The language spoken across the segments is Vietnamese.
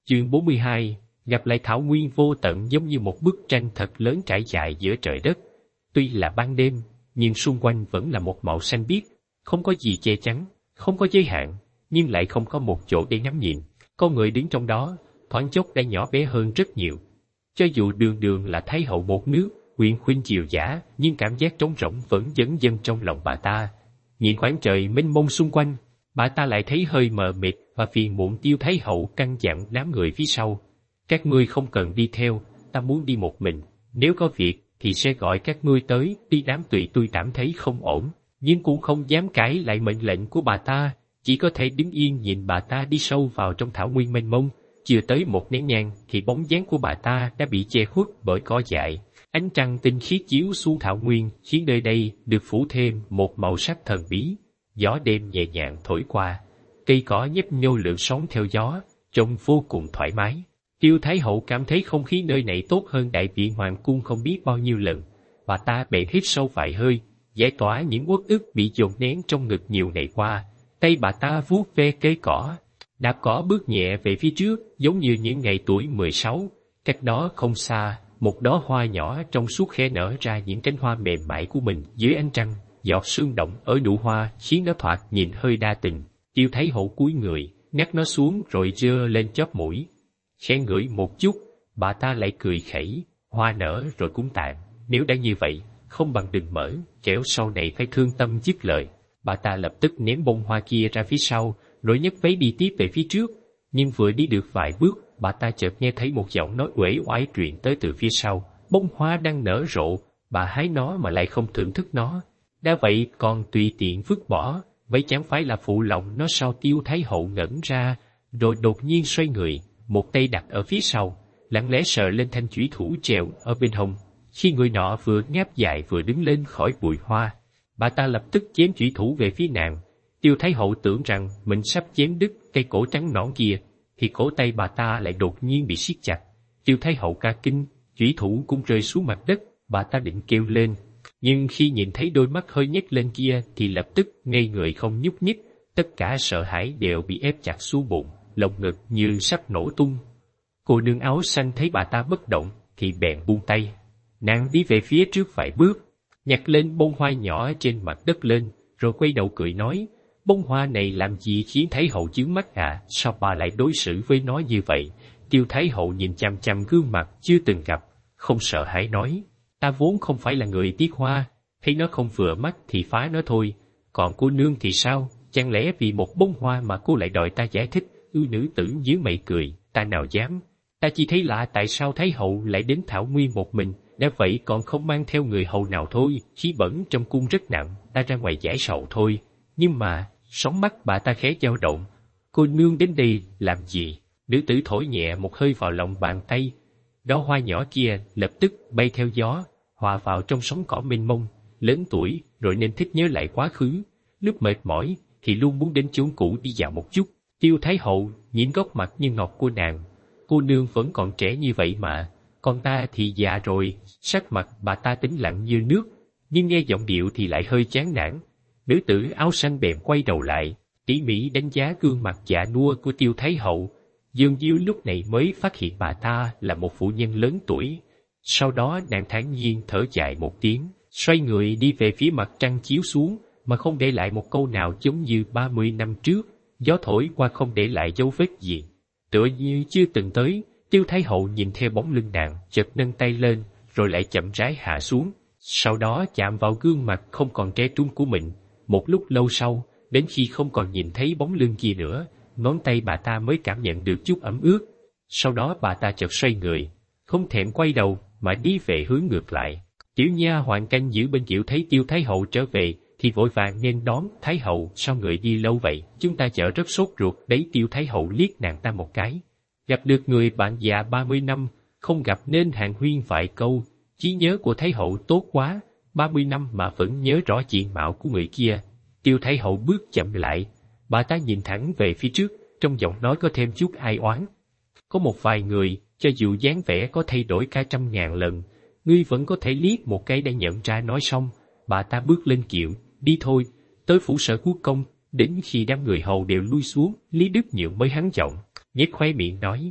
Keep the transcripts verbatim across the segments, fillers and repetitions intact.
Chương bốn mươi hai, gặp lại thảo nguyên vô tận giống như một bức tranh thật lớn trải dài giữa trời đất. Tuy là ban đêm, nhưng xung quanh vẫn là một màu xanh biếc, không có gì che chắn, không có giới hạn, nhưng lại không có một chỗ để ngắm nhìn. Con người đứng trong đó, thoáng chốc đã nhỏ bé hơn rất nhiều. Cho dù đường đường là thái hậu một nước, quyền khuynh triều giả, nhưng cảm giác trống rỗng vẫn dấn dâng trong lòng bà ta. Nhìn khoảng trời mênh mông xung quanh, bà ta lại thấy hơi mờ mịt và phiền muộn. Tiêu Thái hậu căn dặn đám người phía sau: các ngươi không cần đi theo, ta muốn đi một mình, nếu có việc thì sẽ gọi các ngươi tới. Tuy đám tùy tôi cảm thấy không ổn, nhưng cũng không dám cãi lại mệnh lệnh của bà ta, chỉ có thể đứng yên nhìn bà ta đi sâu vào trong thảo nguyên mênh mông. Chưa tới một nén nhang thì bóng dáng của bà ta đã bị che khuất bởi cỏ dại. Ánh trăng tinh khiết chiếu xuống thảo nguyên, khiến nơi đây được phủ thêm một màu sắc thần bí. Gió đêm nhẹ nhàng thổi qua, cây cỏ nhấp nhô lượn sóng theo gió, trông vô cùng thoải mái. Tiêu Thái hậu cảm thấy không khí nơi này tốt hơn đại viện hoàng cung không biết bao nhiêu lần. Bà ta bèn hít sâu vài hơi, giải tỏa những uất ức bị dồn nén trong ngực nhiều ngày qua. Tay bà ta vuốt ve cây cỏ, đạp cỏ bước nhẹ về phía trước, giống như những ngày tuổi mười sáu. Cách đó không xa, một đóa hoa nhỏ trong suốt khẽ nở ra những cánh hoa mềm mại của mình dưới ánh trăng. Giọt sương động ở nụ hoa khiến nó thoạt nhìn hơi đa tình. Tiêu Thái hậu cúi người, nhắc nó xuống rồi giơ lên chóp mũi. Khẽ ngửi một chút, bà ta lại cười khẩy: hoa nở rồi cũng tàn, nếu đã như vậy, không bằng đừng mở, kẻo sau này phải thương tâm. Dứt lời, bà ta lập tức ném bông hoa kia ra phía sau, rồi nhấc váy đi tiếp về phía trước. Nhưng vừa đi được vài bước, bà ta chợt nghe thấy một giọng nói uể oải truyền tới từ phía sau: bông hoa đang nở rộ, bà hái nó mà lại không thưởng thức nó, đã vậy còn tùy tiện vứt bỏ, vậy chẳng phải là phụ lòng nó sao? Tiêu Thái hậu ngẩn ra, rồi đột nhiên xoay người, một tay đặt ở phía sau, lặng lẽ sờ lên thanh chủy thủ treo ở bên hông. Khi người nọ vừa ngáp dài vừa đứng lên khỏi bụi hoa, bà ta lập tức chém chủy thủ về phía nàng. Tiêu Thái hậu tưởng rằng mình sắp chém đứt cây cổ trắng nõn kia, thì cổ tay bà ta lại đột nhiên bị siết chặt. Tiêu Thái hậu cả kinh, chủy thủ cũng rơi xuống mặt đất. Bà ta định kêu lên, nhưng khi nhìn thấy đôi mắt hơi nhếch lên kia thì lập tức ngây người không nhúc nhích. Tất cả sợ hãi đều bị ép chặt xuống bụng, lồng ngực như sắp nổ tung. Cô nương áo xanh thấy bà ta bất động thì bèn buông tay. Nàng đi về phía trước vài bước, nhặt lên bông hoa nhỏ trên mặt đất lên, rồi quay đầu cười nói: bông hoa này làm gì khiến Thái hậu chướng mắt à? Sao bà lại đối xử với nó như vậy? Tiêu Thái hậu nhìn chằm chằm gương mặt chưa từng gặp, không sợ hãi nói: ta vốn không phải là người tiếc hoa, thấy nó không vừa mắt thì phá nó thôi. Còn cô nương thì sao? Chẳng lẽ vì một bông hoa mà cô lại đòi ta giải thích? Ư nữ tử dưới mày cười: ta nào dám, ta chỉ thấy lạ tại sao Thái hậu lại đến thảo nguyên một mình, đã vậy còn không mang theo người hầu nào thôi. Khí bẩn trong cung rất nặng, ta ra ngoài giải sầu thôi. Nhưng mà, sóng mắt bà ta khẽ dao động: cô nương đến đây làm gì? Nữ tử thổi nhẹ một hơi vào lòng bàn tay, đóa hoa nhỏ kia lập tức bay theo gió, hòa vào trong sóng cỏ mênh mông. Lớn tuổi rồi nên thích nhớ lại quá khứ, lúc mệt mỏi thì luôn muốn đến chốn cũ đi dạo một chút. Tiêu Thái hậu nhìn góc mặt như ngọc của nàng: cô nương vẫn còn trẻ như vậy mà, còn ta thì già rồi. Sắc mặt bà ta tĩnh lặng như nước, nhưng nghe giọng điệu thì lại hơi chán nản. Nữ tử áo xanh bèn quay đầu lại, tỉ mỉ đánh giá gương mặt già nua của Tiêu Thái hậu. Dương Diêu lúc này mới phát hiện bà ta là một phụ nhân lớn tuổi. Sau đó nàng thản nhiên thở dài một tiếng, xoay người đi về phía mặt trăng chiếu xuống, mà không để lại một câu nào, giống như ba mươi năm trước, gió thổi qua không để lại dấu vết gì, tựa như chưa từng tới. Tiêu Thái hậu nhìn theo bóng lưng nàng, chợt nâng tay lên, rồi lại chậm rãi hạ xuống, sau đó chạm vào gương mặt không còn trẻ trung của mình. Một lúc lâu sau, đến khi không còn nhìn thấy bóng lưng kia nữa, ngón tay bà ta mới cảm nhận được chút ẩm ướt. Sau đó bà ta chợt xoay người, không thèm quay đầu mà đi về hướng ngược lại. Tiểu nha hoàn canh giữ bên kiệu thấy Tiêu Thái hậu trở về thì vội vàng nên đón: Thái hậu, sao người đi lâu vậy? Chúng ta chợ rất sốt ruột đấy. Tiêu Thái hậu liếc nàng ta một cái: gặp được người bạn già ba mươi năm không gặp nên hàn huyên vài câu. Trí nhớ của Thái hậu tốt quá, ba mươi năm mà vẫn nhớ rõ diện mạo của người kia. Tiêu Thái hậu bước chậm lại, bà ta nhìn thẳng về phía trước, trong giọng nói có thêm chút ai oán: có một vài người, cho dù dáng vẻ có thay đổi cả trăm ngàn lần, ngươi vẫn có thể liếc một cái đã nhận ra. Nói xong, bà ta bước lên kiệu, đi thôi, tới phủ sở quốc công. Đến khi đám người hầu đều lui xuống, Lý Đức Nhượng mới hắn giọng, nhếch khóe miệng nói: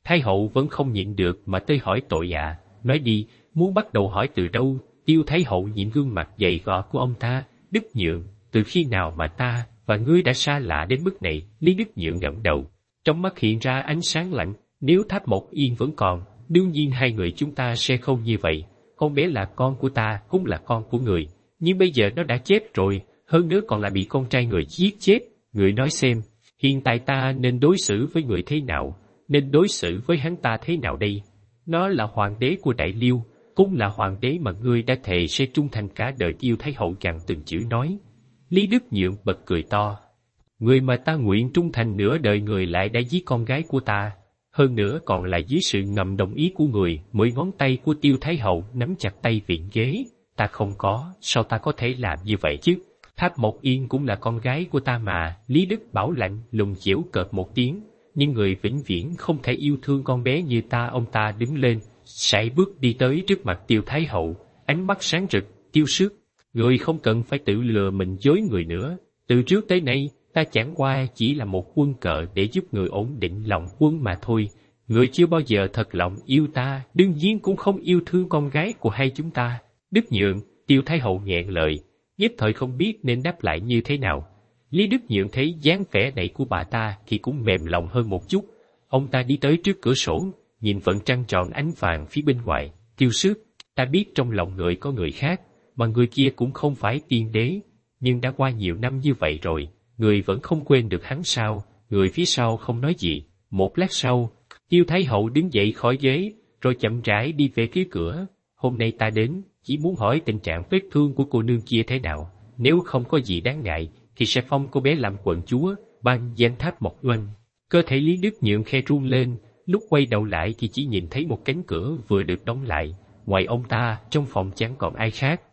Thái hậu vẫn không nhịn được mà tới hỏi tội ạ. À. Nói đi, muốn bắt đầu hỏi từ đâu? Tiêu Thái hậu nhìn gương mặt dày gò của ông ta. Đức Nhượng, từ khi nào mà ta và ngươi đã xa lạ đến mức này? Lý Đức Nhượng ngẩng đầu, trong mắt hiện ra ánh sáng lạnh. Nếu Tháp Mộc Yên vẫn còn, đương nhiên hai người chúng ta sẽ không như vậy. Con bé là con của ta, cũng là con của người. Nhưng bây giờ nó đã chết rồi, hơn nữa còn là bị con trai người giết chết. Người nói xem, hiện tại ta nên đối xử với người thế nào? Nên đối xử với hắn ta thế nào đây? Nó là hoàng đế của Đại Liêu, cũng là hoàng đế mà ngươi đã thề sẽ trung thành cả đời. Tiêu Thái hậu gằn từng chữ nói. Lý Đức Nhượng bật cười to. Người mà ta nguyện trung thành nửa đời người lại đã giết con gái của ta. Hơn nữa còn là dưới sự ngầm đồng ý của người. Mười ngón tay của Tiêu Thái hậu nắm chặt tay viện ghế. Ta không có, sao ta có thể làm như vậy chứ? Tháp Mộc Yên cũng là con gái của ta mà. Lý Đức Bảo lạnh lùng giễu cợt một tiếng. Nhưng người vĩnh viễn không thể yêu thương con bé như ta. Ông ta đứng lên, sải bước đi tới trước mặt Tiêu Thái hậu, ánh mắt sáng rực. Tiêu Sước, người không cần phải tự lừa mình dối người nữa. Từ trước tới nay, ta chẳng qua chỉ là một quân cờ để giúp người ổn định lòng quân mà thôi. Người chưa bao giờ thật lòng yêu ta, đương nhiên cũng không yêu thương con gái của hai chúng ta. Đức Nhượng, Tiêu Thái hậu nghẹn lời, nhất thời không biết nên đáp lại như thế nào. Lý Đức Nhượng thấy dáng vẻ này của bà ta thì cũng mềm lòng hơn một chút. Ông ta đi tới trước cửa sổ, nhìn vận trăng tròn ánh vàng phía bên ngoài. Tiêu Sước, ta biết trong lòng người có người khác, mà người kia cũng không phải tiên đế, nhưng đã qua nhiều năm như vậy rồi, người vẫn không quên được hắn sao? Người phía sau không nói gì. Một lát sau, Tiêu Thái hậu đứng dậy khỏi ghế, rồi chậm rãi đi về phía cửa. Hôm nay ta đến, chỉ muốn hỏi tình trạng vết thương của cô nương kia thế nào. Nếu không có gì đáng ngại, thì sẽ phong cô bé làm quận chúa, ban danh Tháp Mộc Oanh. Cơ thể Lý Đức Nhượng khe run lên, lúc quay đầu lại thì chỉ nhìn thấy một cánh cửa vừa được đóng lại. Ngoài ông ta, trong phòng chẳng còn ai khác.